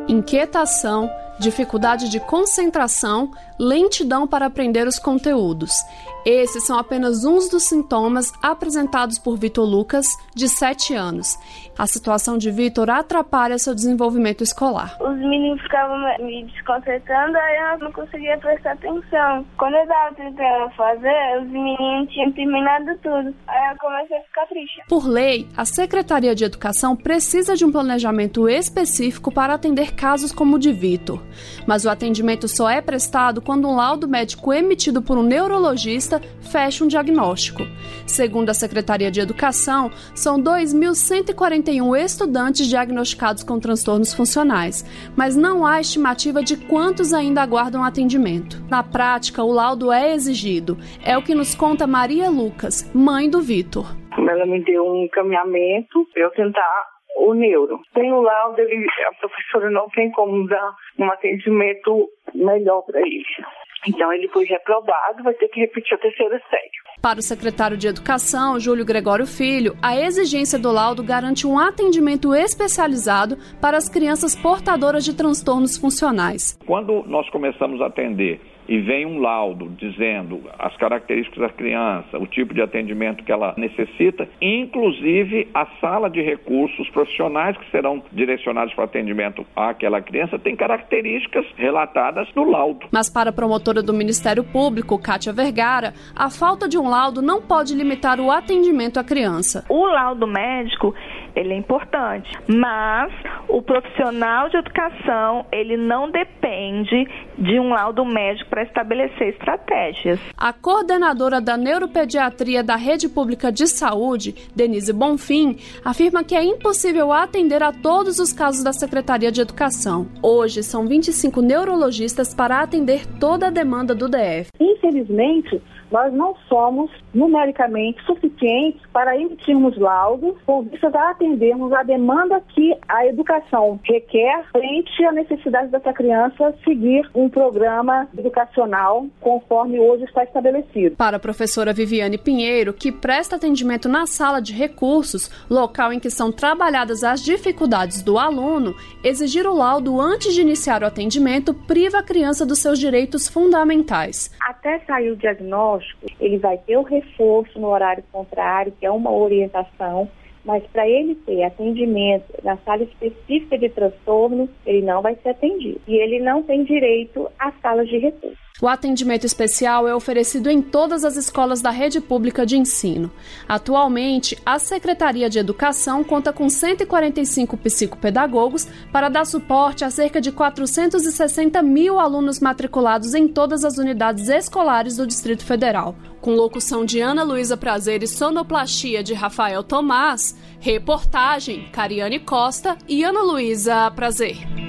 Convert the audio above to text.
inquietação, dificuldade de concentração, lentidão para aprender os conteúdos. Esses são apenas uns dos sintomas apresentados por Vitor Lucas, de 7 anos. A situação de Vitor atrapalha seu desenvolvimento escolar. Os meninos ficavam me desconcentrando, aí eu não conseguia prestar atenção. Quando eu estava tentando fazer, os meninos tinham terminado tudo. Aí eu comecei a ficar triste. Por lei, a Secretaria de Educação precisa de um planejamento específico para atender casos como o de Vitor. Mas o atendimento só é prestado quando um laudo médico emitido por um neurologista fecha um diagnóstico. Segundo a Secretaria de Educação, são 2.141 estudantes diagnosticados com transtornos funcionais, mas não há estimativa de quantos ainda aguardam atendimento. Na prática, o laudo é exigido. É o que nos conta Maria Lucas, mãe do Vitor. Ela me deu um encaminhamento para eu tentar o neuro. Sem o laudo, a professora não tem como dar um atendimento melhor para ele. Então, ele foi reprovado, vai ter que repetir a terceira série. Para o secretário de Educação, Júlio Gregório Filho, a exigência do laudo garante um atendimento especializado para as crianças portadoras de transtornos funcionais. Quando nós começamos a atender e vem um laudo dizendo as características da criança, o tipo de atendimento que ela necessita, inclusive a sala de recursos profissionais que serão direcionados para atendimento àquela criança tem características relatadas no laudo. Mas para a promotora do Ministério Público, Kátia Vergara, a falta de um laudo não pode limitar o atendimento à criança. O laudo médico, ele é importante, mas o profissional de educação, ele não depende de um laudo médico para estabelecer estratégias. A coordenadora da neuropediatria da Rede Pública de Saúde, Denise Bonfim, afirma que é impossível atender a todos os casos da Secretaria de Educação. Hoje, são 25 neurologistas para atender toda a demanda do DF. Infelizmente, nós não somos numericamente suficientes para emitirmos laudos com vistas a atendermos a demanda que a educação requer frente à necessidade dessa criança seguir um programa educacional conforme hoje está estabelecido. Para a professora Viviane Pinheiro, que presta atendimento na sala de recursos, local em que são trabalhadas as dificuldades do aluno, exigir o laudo antes de iniciar o atendimento priva a criança dos seus direitos fundamentais. Até sair o diagnóstico, ele vai ter o reforço no horário contrário, que é uma orientação, mas para ele ter atendimento na sala específica de transtorno, ele não vai ser atendido. E ele não tem direito às salas de recurso. O atendimento especial é oferecido em todas as escolas da rede pública de ensino. Atualmente, a Secretaria de Educação conta com 145 psicopedagogos para dar suporte a cerca de 460 mil alunos matriculados em todas as unidades escolares do Distrito Federal. Com locução de Ana Luísa Prazer e sonoplastia de Rafael Tomás, reportagem Cariane Costa e Ana Luísa Prazer.